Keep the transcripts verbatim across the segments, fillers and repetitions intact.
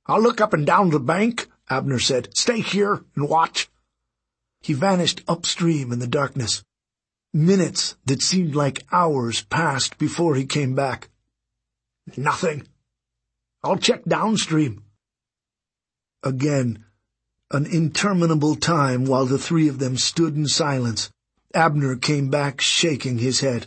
"I'll look up and down the bank," Abner said. "Stay here and watch." He vanished upstream in the darkness. Minutes that seemed like hours passed before he came back. "Nothing. I'll check downstream." Again, an interminable time while the three of them stood in silence. Abner came back shaking his head.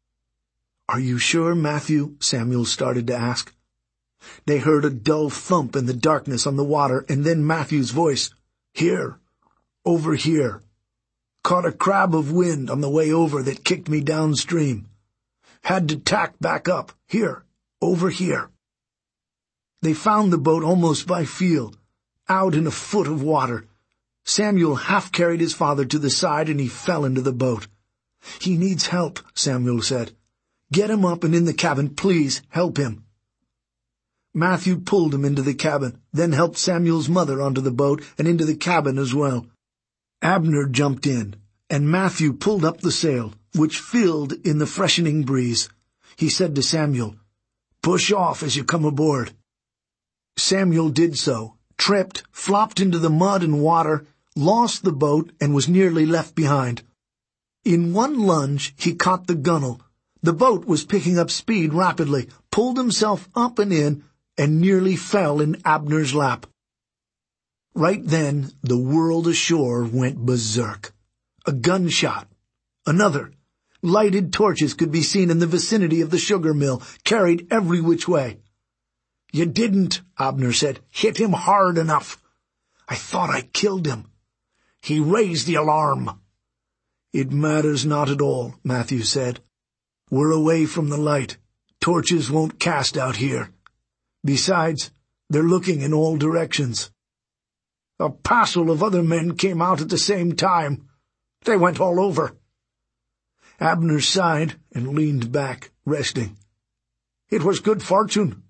"Are you sure, Matthew?" Samuel started to ask. They heard a dull thump in the darkness on the water, and then Matthew's voice. "Here. Over here. Caught a crab of wind on the way over that kicked me downstream. Had to tack back up. Here. Over here." They found the boat almost by feel, out in a foot of water. Samuel half carried his father to the side and he fell into the boat. "He needs help," Samuel said. "Get him up and in the cabin. Please help him." Matthew pulled him into the cabin, then helped Samuel's mother onto the boat and into the cabin as well. Abner jumped in, and Matthew pulled up the sail, which filled in the freshening breeze. He said to Samuel, "Push off as you come aboard." Samuel did so, tripped, flopped into the mud and water, lost the boat, and was nearly left behind. In one lunge, he caught the gunwale. The boat was picking up speed rapidly, pulled himself up and in, and nearly fell in Abner's lap. Right then, the world ashore went berserk. A gunshot. Another. Lighted torches could be seen in the vicinity of the sugar mill, carried every which way. "You didn't," Abner said, "hit him hard enough. I thought I killed him. He raised the alarm." "It matters not at all," Matthew said. "We're away from the light. Torches won't cast out here. Besides, they're looking in all directions." "A passel of other men came out at the same time. They went all over." Abner sighed and leaned back, resting. "It was good fortune."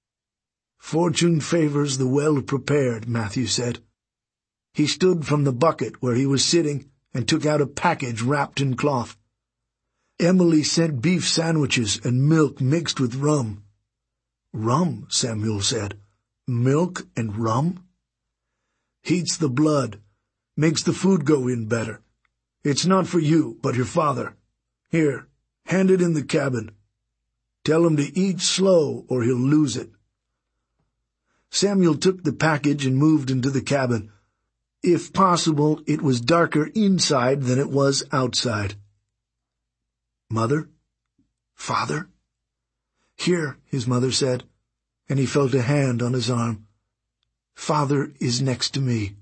"Fortune favors the well-prepared," Matthew said. He stood from the bucket where he was sitting and took out a package wrapped in cloth. "Emily sent beef sandwiches and milk mixed with rum." "Rum," Samuel said. "Milk and rum?" "Heats the blood, makes the food go in better. It's not for you, but your father. Here, hand it in the cabin. Tell him to eat slow or he'll lose it." Samuel took the package and moved into the cabin. If possible, it was darker inside than it was outside. "Mother? Father?" "Here," his mother said, and he felt a hand on his arm. "Father is next to me."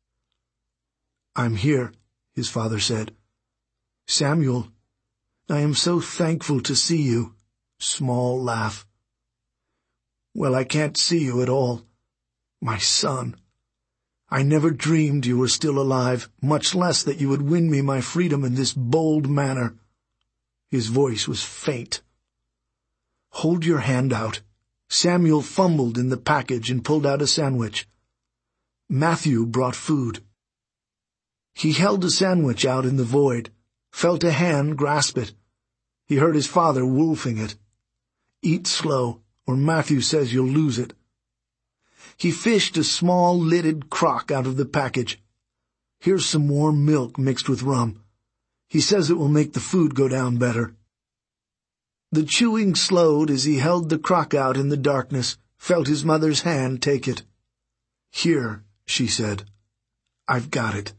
"I'm here," his father said. "Samuel, I am so thankful to see you." Small laugh. "Well, I can't see you at all. My son. I never dreamed you were still alive, much less that you would win me my freedom in this bold manner." His voice was faint. "Hold your hand out." Samuel fumbled in the package and pulled out a sandwich. Matthew brought food. He held the sandwich out in the void, felt a hand grasp it. He heard his father wolfing it. "Eat slow, or Matthew says you'll lose it." He fished a small lidded crock out of the package. "Here's some warm milk mixed with rum. He says it will make the food go down better." The chewing slowed as he held the crock out in the darkness, felt his mother's hand take it. "Here," she said. "I've got it."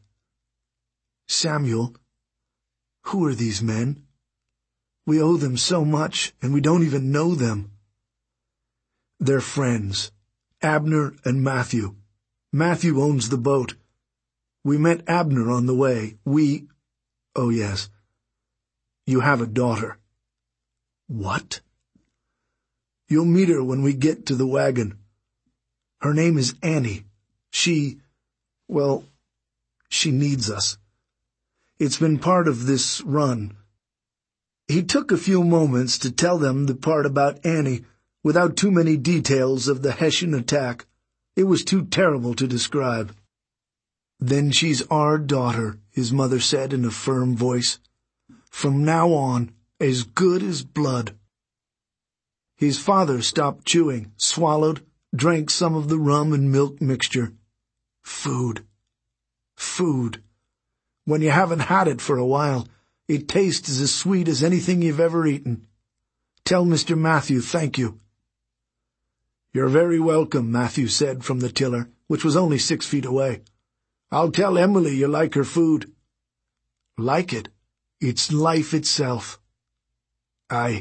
"Samuel, who are these men? We owe them so much, and we don't even know them." "They're friends. Abner and Matthew. Matthew owns the boat. We met Abner on the way. We... Oh, yes. You have a daughter." "What?" "You'll meet her when we get to the wagon. Her name is Annie. She... well, she needs us. It's been part of this run." He took a few moments to tell them the part about Annie, without too many details of the Hessian attack. It was too terrible to describe. "Then she's our daughter," his mother said in a firm voice. "From now on, as good as blood." His father stopped chewing, swallowed, drank some of the rum and milk mixture. Food. Food. When you haven't had it for a while, it tastes as sweet as anything you've ever eaten. Tell Mister Matthew thank you. You're very welcome, Matthew said from the tiller, which was only six feet away. I'll tell Emily you like her food. Like it? It's life itself. Aye.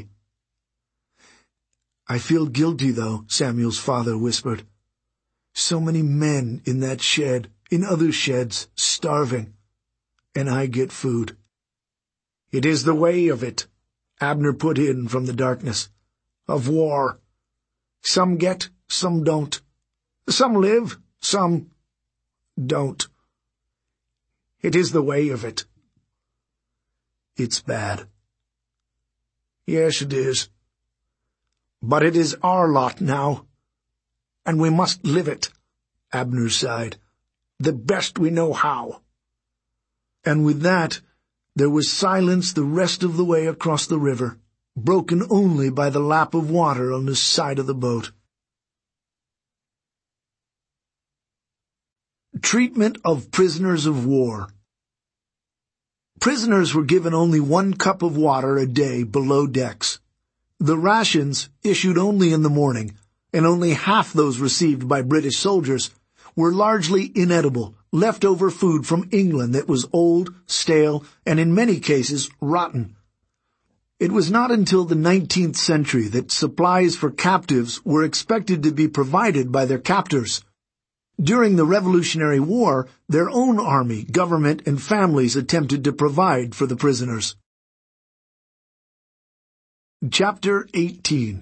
I feel guilty, though, Samuel's father whispered. So many men in that shed, in other sheds, starving. And I get food. It is the way of it, Abner put in from the darkness. Of war. Some get, some don't. Some live, some don't. It is the way of it. It's bad. Yes, it is. But it is our lot now, and we must live it, Abner sighed, the best we know how. And with that, there was silence the rest of the way across the river, broken only by the lap of water on the side of the boat. Treatment of prisoners of war. Prisoners were given only one cup of water a day below decks. The rations, issued only in the morning, and only half those received by British soldiers, were largely inedible, leftover food from England that was old, stale, and in many cases rotten. It was not until the nineteenth century that supplies for captives were expected to be provided by their captors. During the Revolutionary War, their own army, government, and families attempted to provide for the prisoners. Chapter eighteen.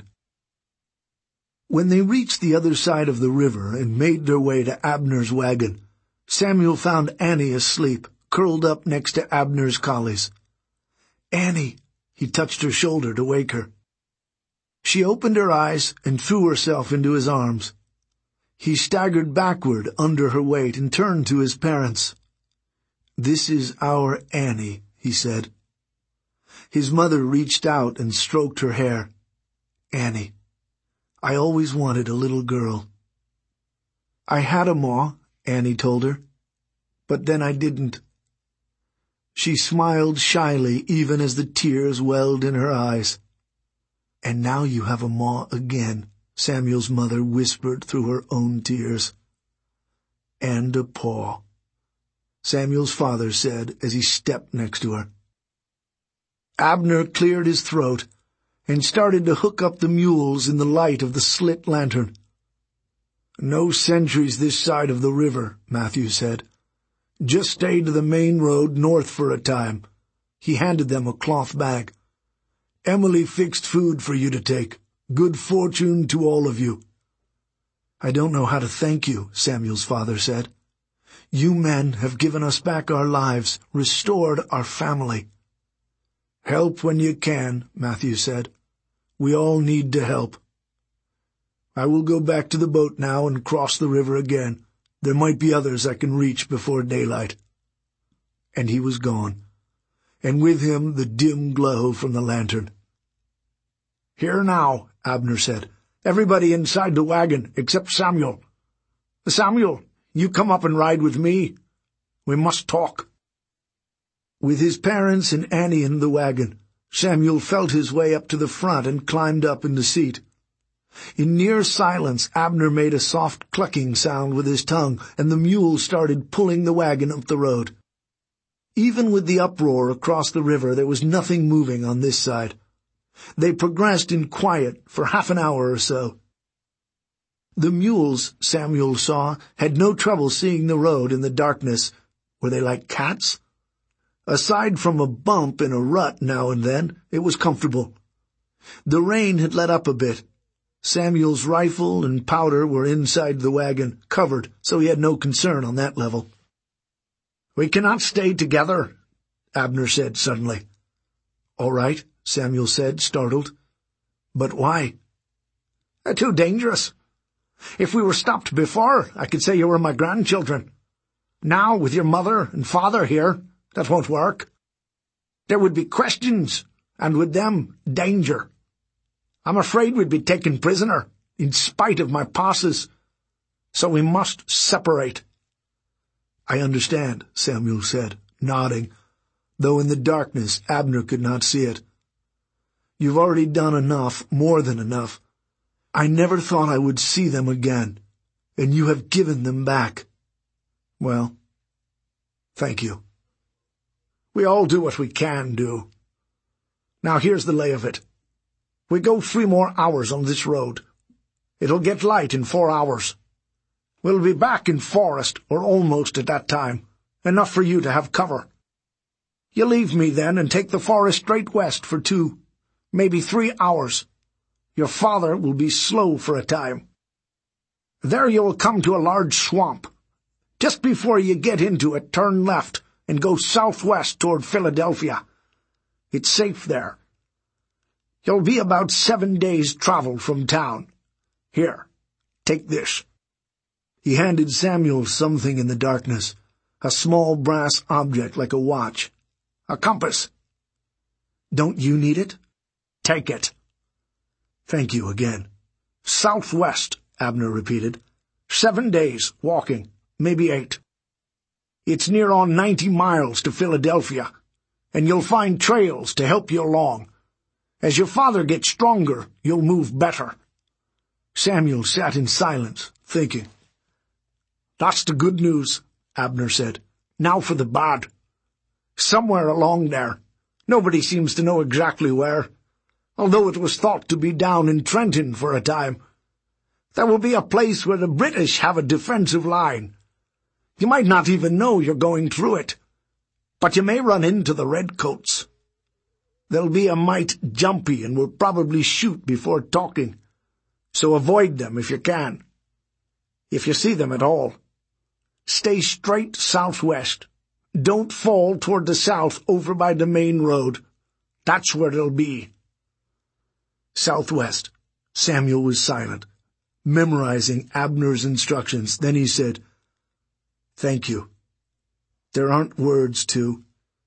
When they reached the other side of the river and made their way to Abner's wagon, Samuel found Annie asleep, curled up next to Abner's collies. "Annie," he touched her shoulder to wake her. She opened her eyes and threw herself into his arms. He staggered backward under her weight and turned to his parents. "This is our Annie," he said. His mother reached out and stroked her hair. "Annie, I always wanted a little girl." "I had a ma," Annie told her, "but then I didn't." She smiled shyly even as the tears welled in her eyes. "And now you have a ma again," Samuel's mother whispered through her own tears. "And a paw," Samuel's father said as he stepped next to her. Abner cleared his throat and started to hook up the mules in the light of the slit lantern. "No sentries this side of the river," Matthew said. "Just stay to the main road north for a time." He handed them a cloth bag. "Emily fixed food for you to take. Good fortune to all of you." "I don't know how to thank you," Samuel's father said. "You men have given us back our lives, restored our family." "Help when you can," Matthew said. "We all need to help. I will go back to the boat now and cross the river again. There might be others I can reach before daylight." And he was gone, and with him the dim glow from the lantern. "Here now," Abner said. "Everybody inside the wagon except Samuel. Samuel, you come up and ride with me. We must talk." With his parents and Annie in the wagon, Samuel felt his way up to the front and climbed up in the seat. In near silence, Abner made a soft clucking sound with his tongue, and the mule started pulling the wagon up the road. Even with the uproar across the river, there was nothing moving on this side. They progressed in quiet for half an hour or so. The mules, Samuel saw, had no trouble seeing the road in the darkness. Were they like cats? Aside from a bump in a rut now and then, it was comfortable. The rain had let up a bit. Samuel's rifle and powder were inside the wagon, covered, so he had no concern on that level. "We cannot stay together," Abner said suddenly. "All right," Samuel said, startled. "But why?" "They're too dangerous. If we were stopped before, I could say you were my grandchildren. Now, with your mother and father here, that won't work. There would be questions, and with them, danger. I'm afraid we'd be taken prisoner, in spite of my passes. So we must separate." "I understand," Samuel said, nodding, though in the darkness Abner could not see it. "You've already done enough, more than enough. I never thought I would see them again, and you have given them back. Well, thank you. We all do what we can do. Now here's the lay of it. We go three more hours on this road. It'll get light in four hours. We'll be back in forest, or almost at that time, enough for you to have cover. You leave me then and take the forest straight west for two, maybe three hours. Your father will be slow for a time. There you will come to a large swamp. Just before you get into it, turn left and go southwest toward Philadelphia. It's safe there. You'll be about seven days' travel from town. Here, take this." He handed Samuel something in the darkness, a small brass object like a watch. "A compass." "Don't you need it?" "Take it." "Thank you again." "Southwest," Abner repeated. "Seven days, walking, maybe eight. It's near on ninety miles to Philadelphia, and you'll find trails to help you along. As your father gets stronger, you'll move better." Samuel sat in silence, thinking. "That's the good news," Abner said. "Now for the bad. Somewhere along there, nobody seems to know exactly where, although it was thought to be down in Trenton for a time, there will be a place where the British have a defensive line. You might not even know you're going through it, but you may run into the redcoats. They'll be a mite jumpy and will probably shoot before talking, so avoid them if you can. If you see them at all, stay straight southwest. Don't fall toward the south over by the main road. That's where they'll be." Southwest. Samuel was silent, memorizing Abner's instructions. Then he said, "Thank you. There aren't words to—"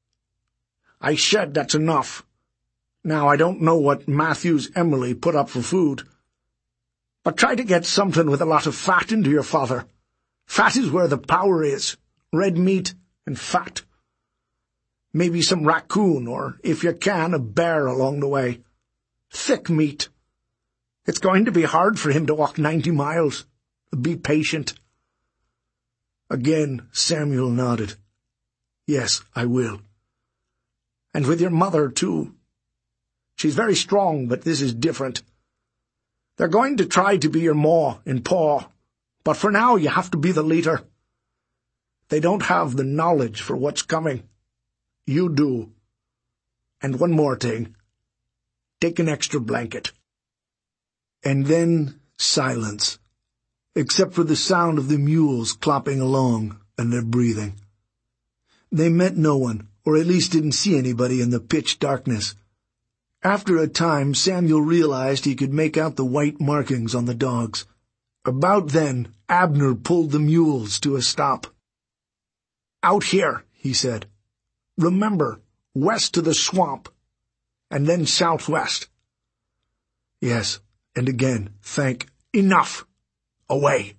"I said that's enough. Now I don't know what Matthew's Emily put up for food, but try to get something with a lot of fat into your father. Fat is where the power is. Red meat and fat. Maybe some raccoon, or, if you can, a bear along the way. Thick meat. It's going to be hard for him to walk ninety miles. Be patient." Again Samuel nodded. "Yes, I will. And with your mother, too. She's very strong, but this is different. They're going to try to be your ma and pa, but for now you have to be the leader. They don't have the knowledge for what's coming. You do. And one more thing. Take an extra blanket." And then silence, except for the sound of the mules clopping along and their breathing. They met no one, or at least didn't see anybody in the pitch darkness. After a time, Samuel realized he could make out the white markings on the dogs. About then, Abner pulled the mules to a stop. "Out here," he said. "Remember, west to the swamp, and then southwest." "Yes, and again, thank—" "Enough! Away!"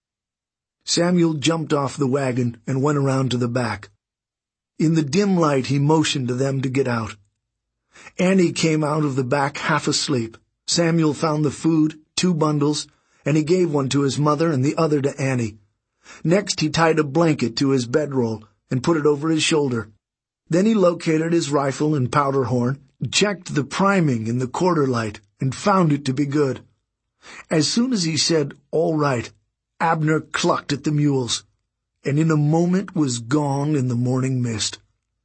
Samuel jumped off the wagon and went around to the back. In the dim light he motioned to them to get out. Annie came out of the back half asleep. Samuel found the food, two bundles, and he gave one to his mother and the other to Annie. Next he tied a blanket to his bedroll and put it over his shoulder. Then he located his rifle and powder horn, checked the priming in the quarter light, and found it to be good. As soon as he said, "All right," Abner clucked at the mules, and in a moment was gone in the morning mist.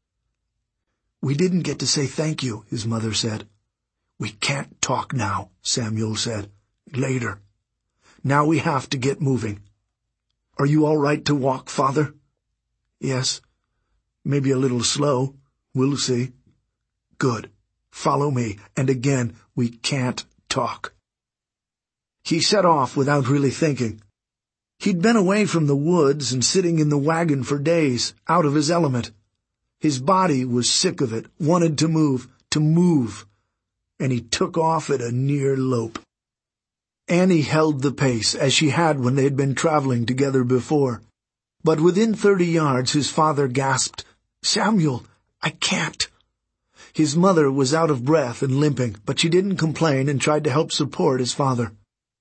"We didn't get to say thank you," his mother said. "We can't talk now," Samuel said. "Later. Now we have to get moving. Are you all right to walk, Father?" "Yes. Maybe a little slow. We'll see." "Good. Follow me. And again, we can't talk." He set off without really thinking. He'd been away from the woods and sitting in the wagon for days, out of his element. His body was sick of it, wanted to move, to move, and he took off at a near lope. Annie held the pace as she had when they had been traveling together before. But within thirty yards his father gasped, "Samuel, I can't." His mother was out of breath and limping, but she didn't complain and tried to help support his father.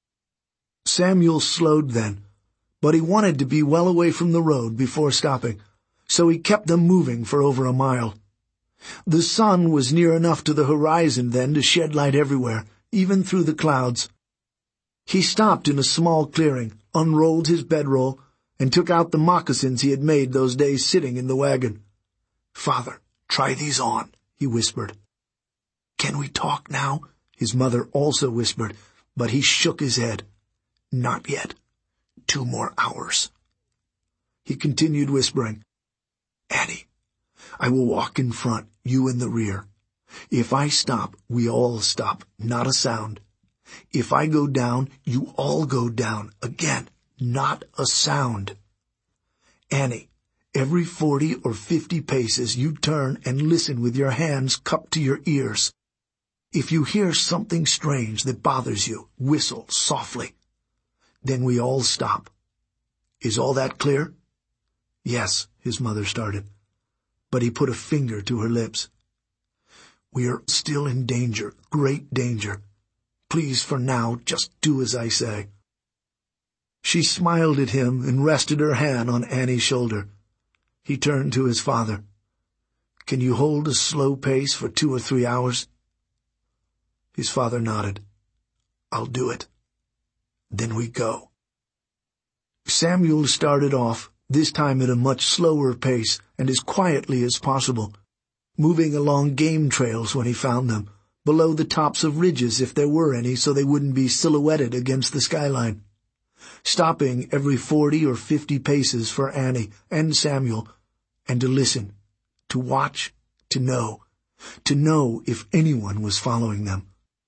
Samuel slowed then, but he wanted to be well away from the road before stopping, so he kept them moving for over a mile. The sun was near enough to the horizon then to shed light everywhere, even through the clouds. He stopped in a small clearing, unrolled his bedroll, and took out the moccasins he had made those days sitting in the wagon. "Father, try these on," he whispered. "Can we talk now?" his mother also whispered, but he shook his head. "Not yet. Two more hours." He continued whispering, "Annie, I will walk in front, you in the rear. If I stop, we all stop, not a sound. If I go down, you all go down. Again, not a sound. Annie, every forty or fifty paces you turn and listen with your hands cupped to your ears. If you hear something strange that bothers you, whistle softly. Then we all stop. Is all that clear?" "Yes," his mother started, but he put a finger to her lips. "We are still in danger, great danger. Please, for now, just do as I say." She smiled at him and rested her hand on Annie's shoulder. He turned to his father. "Can you hold a slow pace for two or three hours?" His father nodded. "I'll do it. Then we go." Samuel started off, this time at a much slower pace and as quietly as possible, moving along game trails when he found them, below the tops of ridges if there were any so they wouldn't be silhouetted against the skyline, stopping every forty or fifty paces for Annie and Samuel, and to listen, to watch, to know, to know if anyone was following them.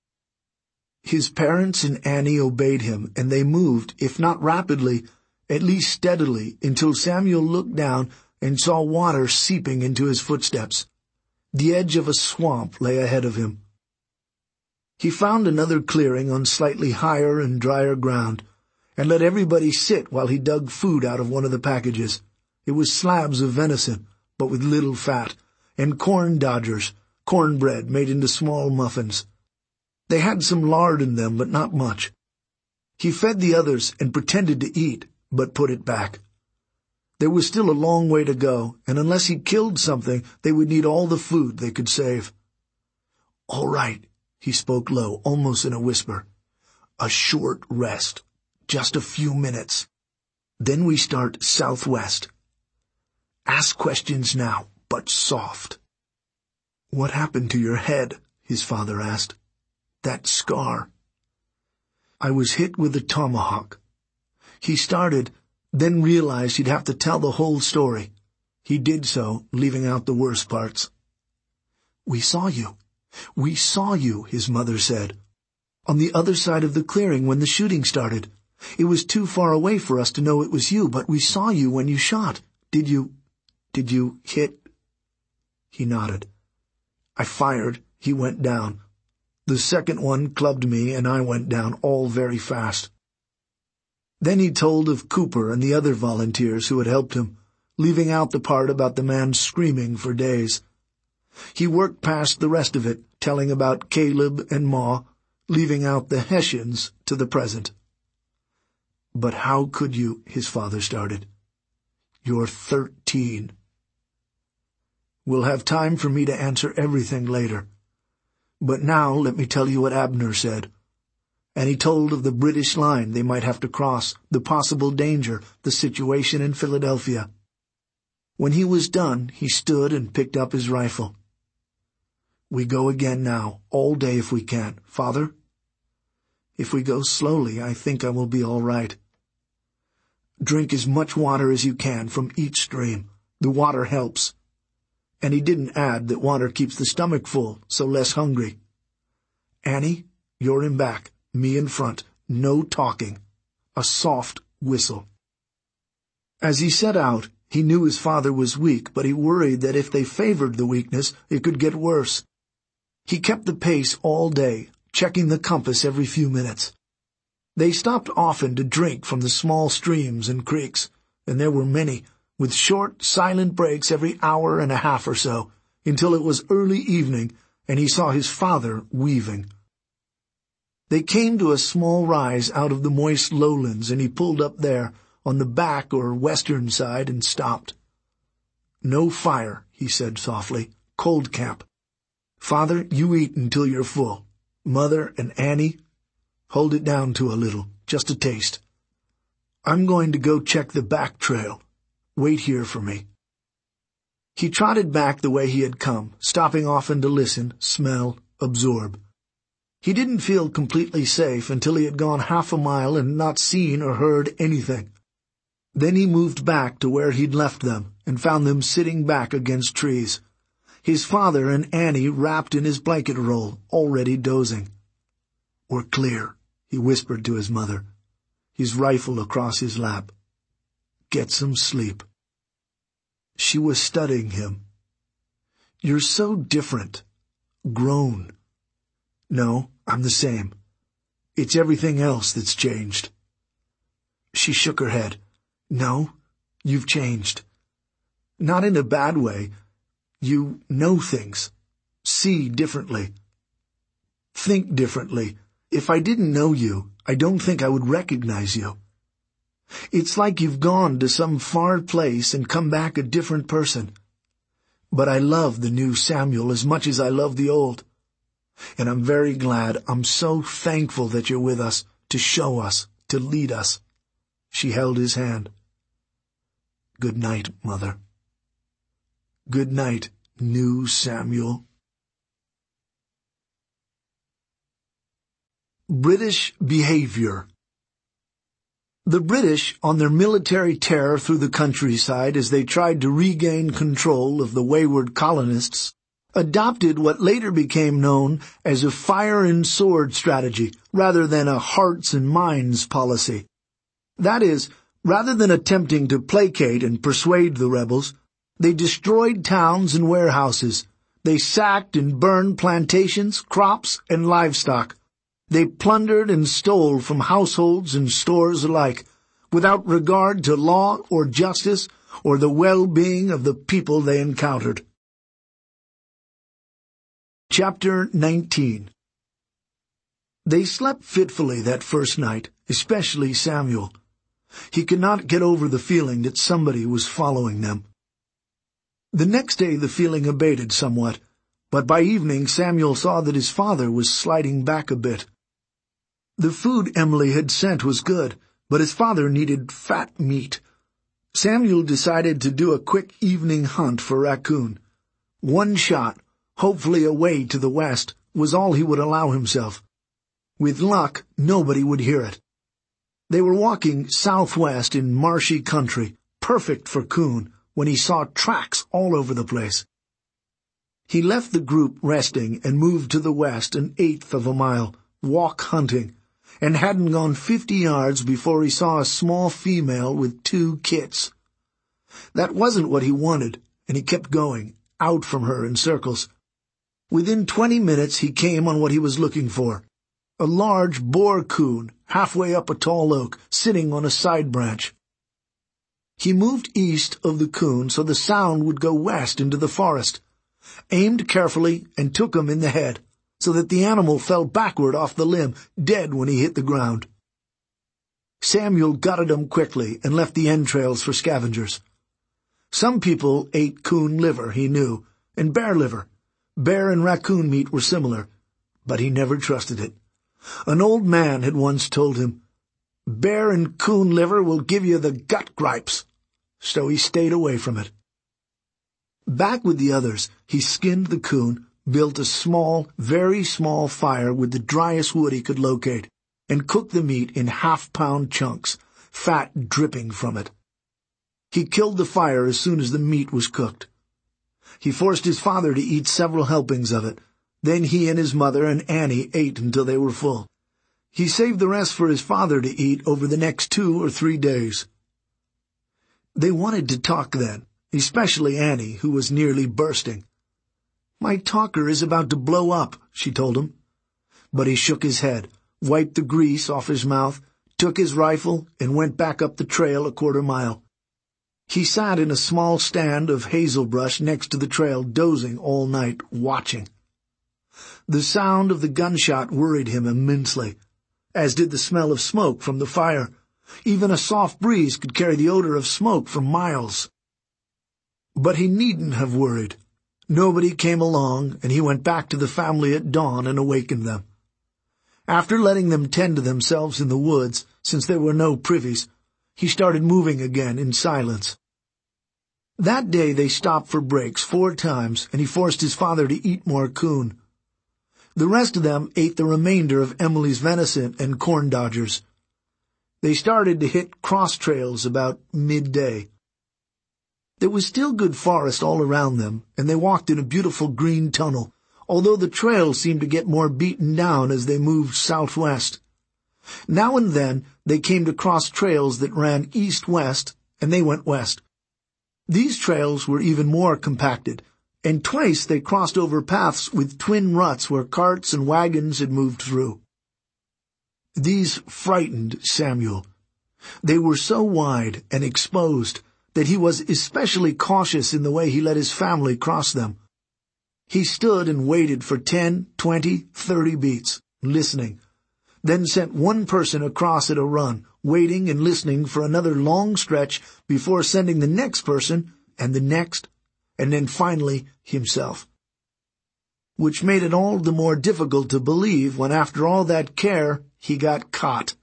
His parents and Annie obeyed him, and they moved, if not rapidly, at least steadily, until Samuel looked down and saw water seeping into his footsteps. The edge of a swamp lay ahead of him. He found another clearing on slightly higher and drier ground, and let everybody sit while he dug food out of one of the packages. It was slabs of venison, but with little fat, and corn dodgers, cornbread made into small muffins. They had some lard in them, but not much. He fed the others and pretended to eat, but put it back. There was still a long way to go, and unless he killed something, they would need all the food they could save. "All right," he spoke low, almost in a whisper. "A short rest, just a few minutes. Then we start southwest. Ask questions now, but soft." "What happened to your head?" his father asked. "That scar." "I was hit with a tomahawk." He started, then realized he'd have to tell the whole story. He did so, leaving out the worst parts. "We saw you. We saw you," his mother said. "On the other side of the clearing when the shooting started. It was too far away for us to know it was you, but we saw you when you shot. Did you... did you hit?" He nodded. "I fired. He went down. The second one clubbed me, and I went down, all very fast." Then he told of Cooper and the other volunteers who had helped him, leaving out the part about the man screaming for days. He worked past the rest of it, telling about Caleb and Ma, leaving out the Hessians to the present. "But how could you," his father started. "You're thirteen." "We'll have time for me to answer everything later. But now let me tell you what Abner said." And he told of the British line they might have to cross, the possible danger, the situation in Philadelphia. When he was done, he stood and picked up his rifle. "We go again now, all day if we can. Father?" "If we go slowly, I think I will be all right." "Drink as much water as you can from each stream. The water helps." And he didn't add that water keeps the stomach full, so less hungry. "Annie, you're in back, me in front. No talking. A soft whistle." As he set out, he knew his father was weak, but he worried that if they favored the weakness, it could get worse. He kept the pace all day, checking the compass every few minutes. They stopped often to drink from the small streams and creeks, and there were many, with short, silent breaks every hour and a half or so, until it was early evening and he saw his father weaving. They came to a small rise out of the moist lowlands, and he pulled up there, on the back or western side, and stopped. "No fire," he said softly. "Cold camp. Father, you eat until you're full. Mother and Annie, hold it down to a little, just a taste. I'm going to go check the back trail. Wait here for me." He trotted back the way he had come, stopping often to listen, smell, absorb. He didn't feel completely safe until he had gone half a mile and not seen or heard anything. Then he moved back to where he'd left them and found them sitting back against trees. His father and Annie wrapped in his blanket roll, already dozing. "We're clear," he whispered to his mother, his rifle across his lap. "Get some sleep." She was studying him. "You're so different. Grown." "No, I'm the same. It's everything else that's changed." She shook her head. "No, you've changed. Not in a bad way. You know things. See differently. Think differently. If I didn't know you, I don't think I would recognize you. It's like you've gone to some far place and come back a different person. But I love the new Samuel as much as I love the old. And I'm very glad, I'm so thankful that you're with us, to show us, to lead us." She held his hand. "Good night, Mother. Good night, new Samuel." British behavior. The British, on their military tear through the countryside as they tried to regain control of the wayward colonists, adopted what later became known as a fire and sword strategy rather than a hearts and minds policy. That is, rather than attempting to placate and persuade the rebels, they destroyed towns and warehouses. They sacked and burned plantations, crops, and livestock. They plundered and stole from households and stores alike, without regard to law or justice or the well-being of the people they encountered. Chapter nineteen. They slept fitfully that first night, especially Samuel. He could not get over the feeling that somebody was following them. The next day the feeling abated somewhat, but by evening Samuel saw that his father was sliding back a bit. The food Emily had sent was good, but his father needed fat meat. Samuel decided to do a quick evening hunt for raccoon. One shot, hopefully away to the west, was all he would allow himself. With luck, nobody would hear it. They were walking southwest in marshy country, perfect for coon, when he saw tracks all over the place. He left the group resting and moved to the west an eighth of a mile, walk hunting, and hadn't gone fifty yards before he saw a small female with two kits. That wasn't what he wanted, and he kept going, out from her in circles. Within twenty minutes he came on what he was looking for. A large boar coon, halfway up a tall oak, sitting on a side branch. He moved east of the coon so the sound would go west into the forest, aimed carefully, and took him in the head, so that the animal fell backward off the limb, dead when he hit the ground. Samuel gutted him quickly and left the entrails for scavengers. Some people ate coon liver, he knew, and bear liver. Bear and raccoon meat were similar, but he never trusted it. An old man had once told him, "Bear and coon liver will give you the gut gripes," so he stayed away from it. Back with the others, he skinned the coon, built a small, very small fire with the driest wood he could locate, and cooked the meat in half-pound chunks, fat dripping from it. He killed the fire as soon as the meat was cooked. He forced his father to eat several helpings of it. Then he and his mother and Annie ate until they were full. He saved the rest for his father to eat over the next two or three days. They wanted to talk then, especially Annie, who was nearly bursting. "My talker is about to blow up," she told him. But he shook his head. wiped the grease off his mouth, took his rifle, and went back up the trail a quarter mile. He sat in a small stand of hazel brush next to the trail, dozing all night, watching. The sound of the gunshot worried him immensely, as did the smell of smoke from the fire. Even a soft breeze could carry the odor of smoke for miles. But he needn't have worried. Nobody came along, and he went back to the family at dawn and awakened them. After letting them tend to themselves in the woods, since there were no privies, he started moving again in silence. That day they stopped for breaks four times, and he forced his father to eat more coon. The rest of them ate the remainder of Emily's venison and corn dodgers. They started to hit cross trails about midday. There was still good forest all around them, and they walked in a beautiful green tunnel, although the trail seemed to get more beaten down as they moved southwest. Now and then they came to cross trails that ran east-west, and they went west. These trails were even more compacted, and twice they crossed over paths with twin ruts where carts and wagons had moved through. These frightened Samuel. They were so wide and exposed that he was especially cautious in the way he let his family cross them. He stood and waited for ten, twenty, thirty beats, listening, then sent one person across at a run, waiting and listening for another long stretch before sending the next person and the next, and then finally himself. Which made it all the more difficult to believe when after all that care he got caught.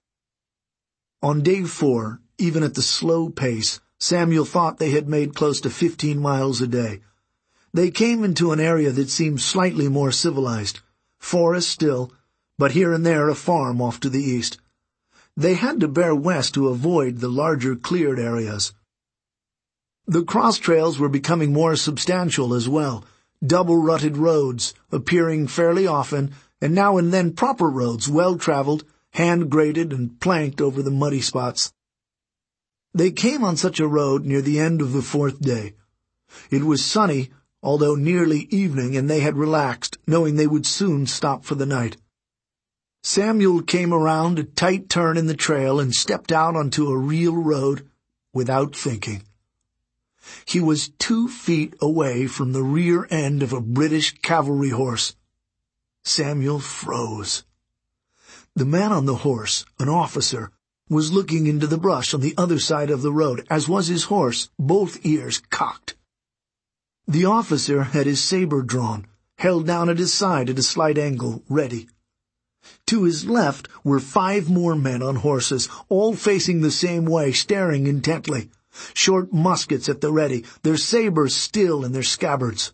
On day four, even at the slow pace, Samuel thought they had made close to fifteen miles a day. They came into an area that seemed slightly more civilized, forest still, but here and there a farm off to the east. They had to bear west to avoid the larger cleared areas. The cross trails were becoming more substantial as well, double-rutted roads appearing fairly often, and now and then proper roads, well-traveled, hand-graded and planked over the muddy spots. They came on such a road near the end of the fourth day. It was sunny, although nearly evening, and they had relaxed, knowing they would soon stop for the night. Samuel came around a tight turn in the trail and stepped out onto a real road without thinking. He was two feet away from the rear end of a British cavalry horse. Samuel froze. The man on the horse, an officer, was looking into the brush on the other side of the road, as was his horse, both ears cocked. The officer had his saber drawn, held down at his side at a slight angle, ready. To his left were five more men on horses, all facing the same way, staring intently. Short muskets at the ready, their sabers still in their scabbards.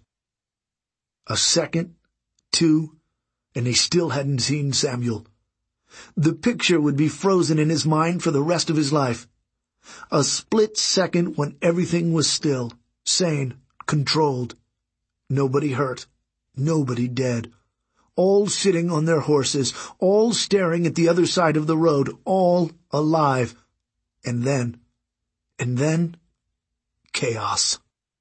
A second, two, and they still hadn't seen Samuel. The picture would be frozen in his mind for the rest of his life. A split second when everything was still, sane, controlled. Nobody hurt, nobody dead. All sitting on their horses, all staring at the other side of the road, all alive. And then, and then, chaos.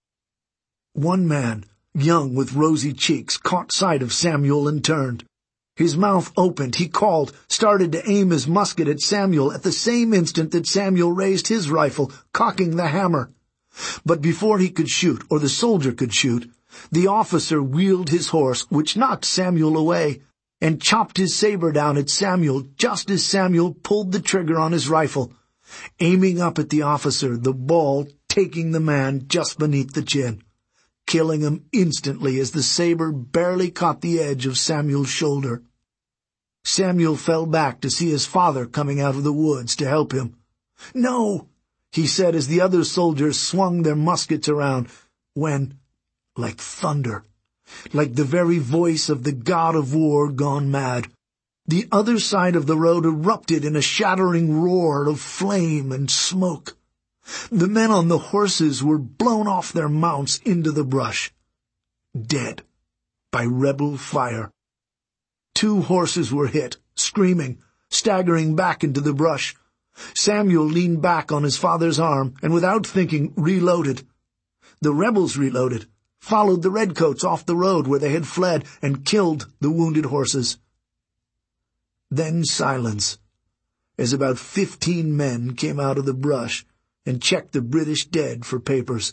One man, young with rosy cheeks, caught sight of Samuel and turned. His mouth opened, he called, started to aim his musket at Samuel at the same instant that Samuel raised his rifle, cocking the hammer. But before he could shoot, or the soldier could shoot, the officer wheeled his horse, which knocked Samuel away, and chopped his saber down at Samuel just as Samuel pulled the trigger on his rifle, aiming up at the officer, the ball taking the man just beneath the chin, killing him instantly as the saber barely caught the edge of Samuel's shoulder. Samuel fell back to see his father coming out of the woods to help him. "No," he said as the other soldiers swung their muskets around, when, like thunder, like the very voice of the god of war gone mad, the other side of the road erupted in a shattering roar of flame and smoke. The men on the horses were blown off their mounts into the brush, dead by rebel fire. Two horses were hit, screaming, staggering back into the brush. Samuel leaned back on his father's arm and without thinking reloaded. The rebels reloaded, followed the redcoats off the road where they had fled, and killed the wounded horses. then silence, as about fifteen men came out of the brush and checked the British dead for papers.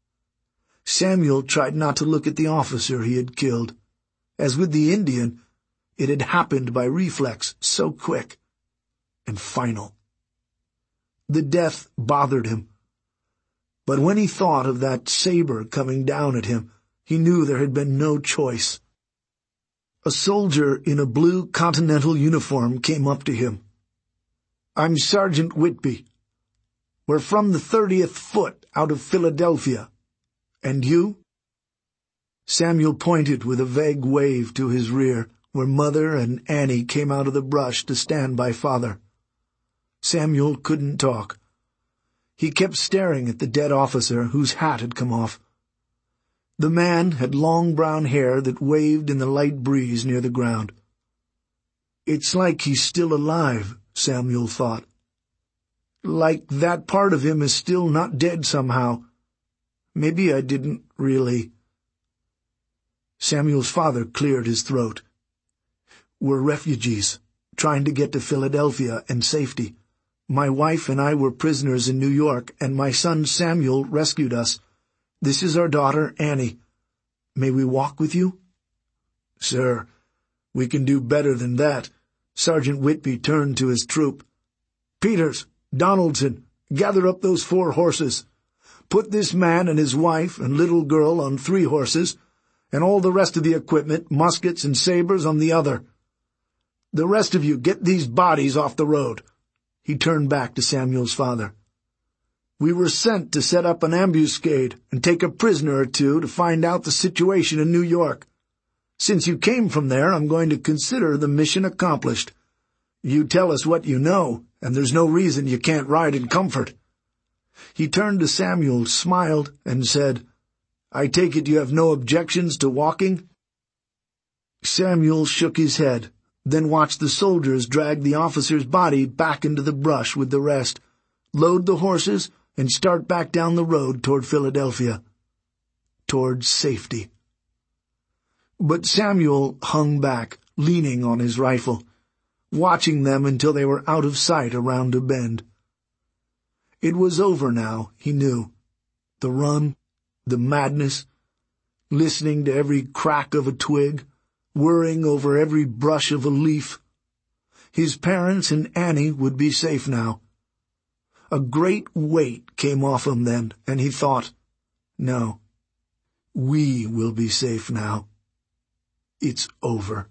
Samuel tried not to look at the officer he had killed. As with the Indian, it had happened by reflex, so quick and final. The death bothered him. But when he thought of that saber coming down at him, he knew there had been no choice. A soldier in a blue Continental uniform came up to him. "I'm Sergeant Whitby. We're from the thirtieth Foot out of Philadelphia. And you?" Samuel pointed with a vague wave to his rear, where Mother and Annie came out of the brush to stand by Father. Samuel couldn't talk. He kept staring at the dead officer whose hat had come off. The man had long brown hair that waved in the light breeze near the ground. "It's like he's still alive," Samuel thought. "Like that part of him is still not dead somehow. Maybe I didn't really." Samuel's father cleared his throat. "We're refugees, trying to get to Philadelphia and safety. My wife and I were prisoners in New York, and my son Samuel rescued us. This is our daughter, Annie. May we walk with you?" "Sir, we can do better than that." Sergeant Whitby turned to his troop. "Peters, Donaldson, gather up those four horses. Put this man and his wife and little girl on three horses, and all the rest of the equipment, muskets and sabers, on the other. The rest of you get these bodies off the road." He turned back to Samuel's father. "We were sent to set up an ambuscade and take a prisoner or two to find out the situation in New York. Since you came from there, I'm going to consider the mission accomplished. You tell us what you know, and there's no reason you can't ride in comfort." He turned to Samuel, smiled, and said, "I take it you have no objections to walking?" Samuel shook his head, then watched the soldiers drag the officer's body back into the brush with the rest, load the horses, and start back down the road toward Philadelphia, toward safety. But Samuel hung back, leaning on his rifle, watching them until they were out of sight around a bend. It was over now, he knew. The run, the madness, listening to every crack of a twig, worrying over every brush of a leaf. His parents and Annie would be safe now. A great weight came off him then, and he thought, no, we will be safe now. It's over.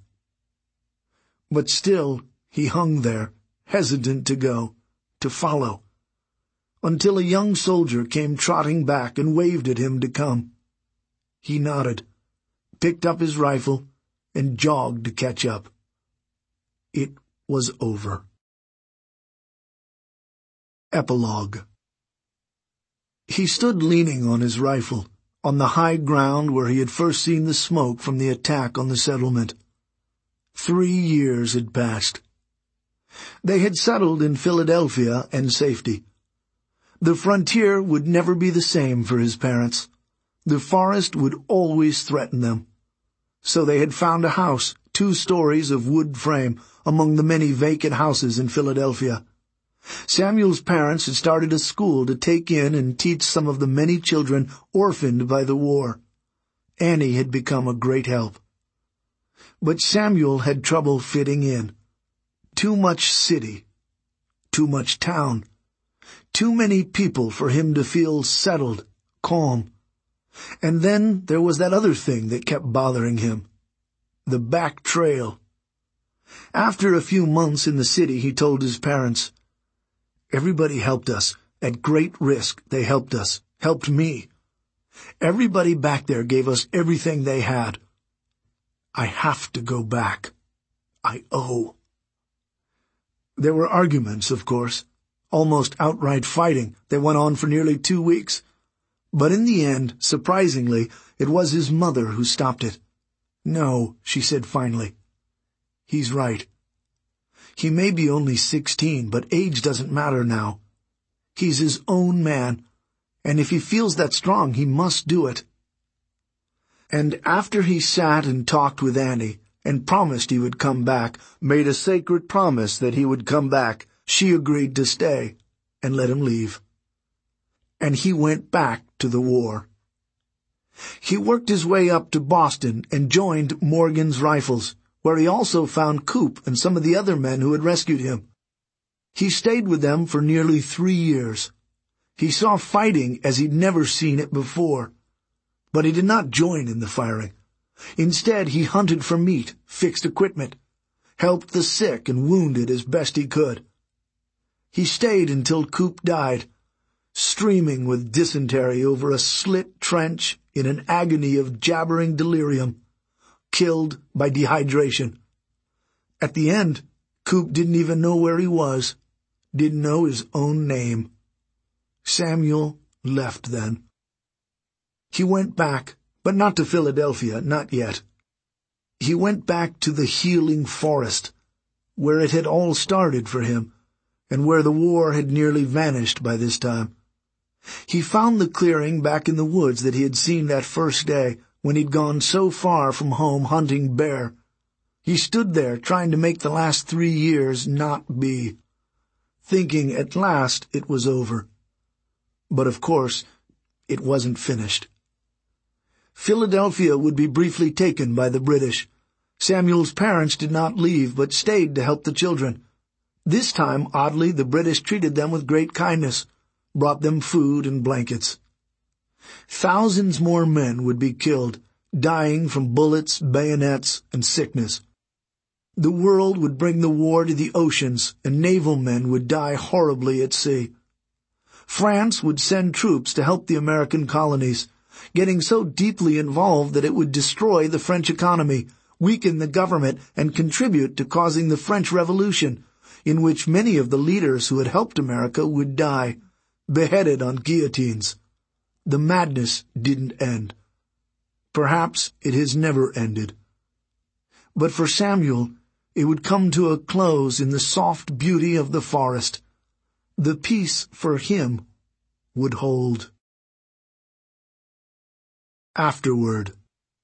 But still, he hung there, hesitant to go, to follow, until a young soldier came trotting back and waved at him to come. He nodded, picked up his rifle, and jogged to catch up. It was over. Epilogue. He stood leaning on his rifle, on the high ground where he had first seen the smoke from the attack on the settlement. Three years had passed. They had settled in Philadelphia and safety. The frontier would never be the same for his parents. The forest would always threaten them. So they had found a house, two stories of wood frame, among the many vacant houses in Philadelphia. Samuel's parents had started a school to take in and teach some of the many children orphaned by the war. Annie had become a great help. But Samuel had trouble fitting in. Too much city, too much town, too many people for him to feel settled, calm. And then there was that other thing that kept bothering him, the back trail. After a few months in the city, he told his parents, "Everybody helped us. At great risk, they helped us, helped me. Everybody back there gave us everything they had. I have to go back. I owe." There were arguments, of course, almost outright fighting that went on for nearly two weeks. But in the end, surprisingly, it was his mother who stopped it. "No," she said finally. "He's right. He may be only sixteen, but age doesn't matter now. He's his own man, and if he feels that strong, he must do it." And after he sat and talked with Annie, and promised he would come back, made a sacred promise that he would come back, she agreed to stay and let him leave. And he went back to the war. He worked his way up to Boston and joined Morgan's Rifles, where he also found Coop and some of the other men who had rescued him. He stayed with them for nearly three years. He saw fighting as he'd never seen it before, but he did not join in the firing. Instead, he hunted for meat, fixed equipment, helped the sick and wounded as best he could. He stayed until Coop died, streaming with dysentery over a slit trench in an agony of jabbering delirium, killed by dehydration. At the end, Coop didn't even know where he was, didn't know his own name. Samuel left then. He went back, but not to Philadelphia, not yet. He went back to the healing forest, where it had all started for him, and where the war had nearly vanished by this time. He found the clearing back in the woods that he had seen that first day, when he'd gone so far from home hunting bear. He stood there trying to make the last three years not be, thinking at last it was over. But of course, it wasn't finished. Philadelphia would be briefly taken by the British. Samuel's parents did not leave, but stayed to help the children. This time, oddly, the British treated them with great kindness, brought them food and blankets. Thousands more men would be killed, dying from bullets, bayonets, and sickness. The world would bring the war to the oceans, and naval men would die horribly at sea. France would send troops to help the American colonies, getting so deeply involved that it would destroy the French economy, weaken the government, and contribute to causing the French Revolution, in which many of the leaders who had helped America would die, beheaded on guillotines. The madness didn't end. Perhaps it has never ended. But for Samuel, it would come to a close in the soft beauty of the forest. The peace for him would hold. Afterward.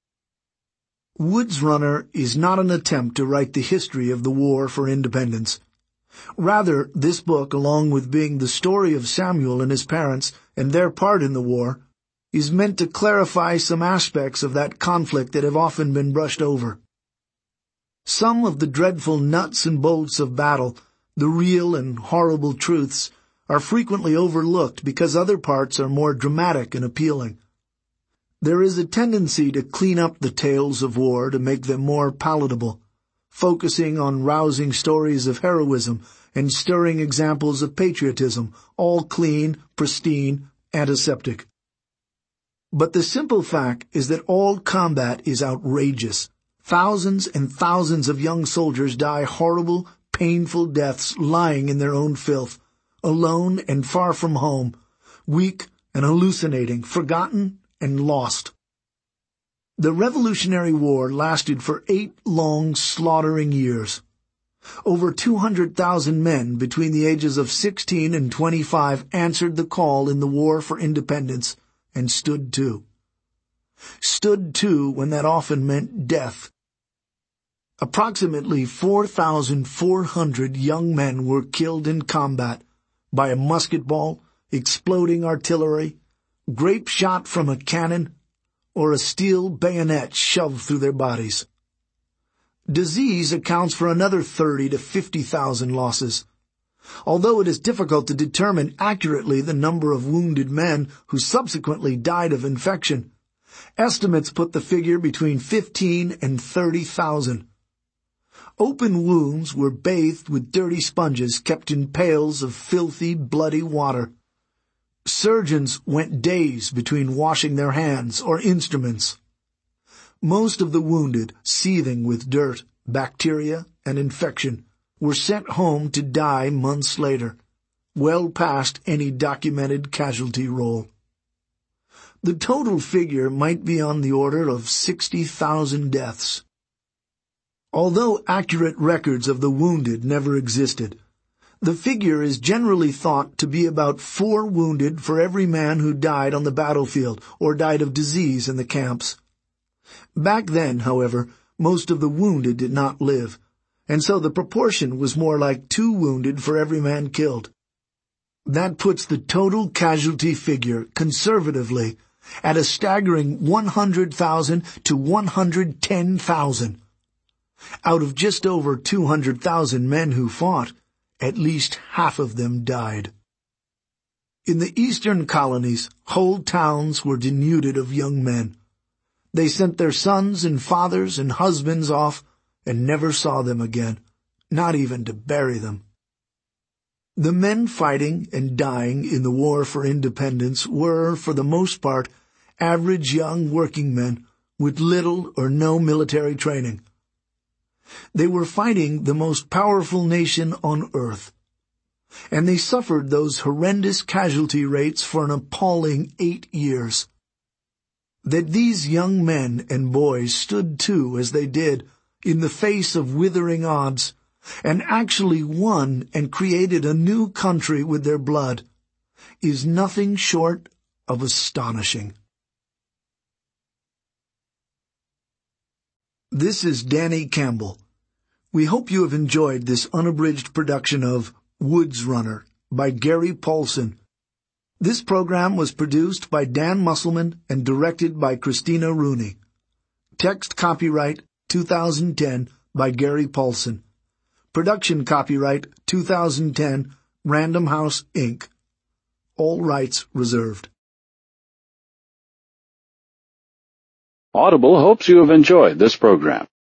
Wood's Runner is not an attempt to write the history of the war for independence. Rather, this book, along with being the story of Samuel and his parents and their part in the war, is meant to clarify some aspects of that conflict that have often been brushed over. Some of the dreadful nuts and bolts of battle, the real and horrible truths, are frequently overlooked because other parts are more dramatic and appealing. There is a tendency to clean up the tales of war to make them more palatable, focusing on rousing stories of heroism and stirring examples of patriotism, all clean, pristine, antiseptic. But the simple fact is that all combat is outrageous. Thousands and thousands of young soldiers die horrible, painful deaths lying in their own filth, alone and far from home, weak and hallucinating, forgotten and lost. The Revolutionary War lasted for eight long, slaughtering years. Over two hundred thousand men between the ages of sixteen and twenty-five answered the call in the War for Independence and stood to. Stood to when that often meant death. Approximately four thousand four hundred young men were killed in combat by a musket ball, exploding artillery, grape shot from a cannon, or a steel bayonet shoved through their bodies. Disease accounts for another thirty to fifty thousand losses. Although it is difficult to determine accurately the number of wounded men who subsequently died of infection, estimates put the figure between fifteen and thirty thousand. Open wounds were bathed with dirty sponges kept in pails of filthy, bloody water. Surgeons went days between washing their hands or instruments. Most of the wounded, seething with dirt, bacteria, and infection, were sent home to die months later, well past any documented casualty roll. The total figure might be on the order of sixty thousand deaths. Although accurate records of the wounded never existed, the figure is generally thought to be about four wounded for every man who died on the battlefield or died of disease in the camps. Back then, however, Most of the wounded did not live, and so the proportion was more like two wounded for every man killed. That puts the total casualty figure, conservatively, at a staggering one hundred thousand to one hundred ten thousand. Out of just over two hundred thousand men who fought, at least half of them died. In the eastern colonies, whole towns were denuded of young men. They sent their sons and fathers and husbands off and never saw them again, not even to bury them. The men fighting and dying in the war for independence were, for the most part, average young working men with little or no military training. They were fighting the most powerful nation on earth, and they suffered those horrendous casualty rates for an appalling eight years. That these young men and boys stood to as they did in the face of withering odds, and actually won and created a new country with their blood, is nothing short of astonishing. This is Danny Campbell. We hope you have enjoyed this unabridged production of Woods Runner by Gary Paulsen. This program was produced by Dan Musselman and directed by Christina Rooney. Text copyright two thousand ten by Gary Paulsen. Production copyright two thousand ten, Random House, Incorporated. All rights reserved. Audible hopes you have enjoyed this program.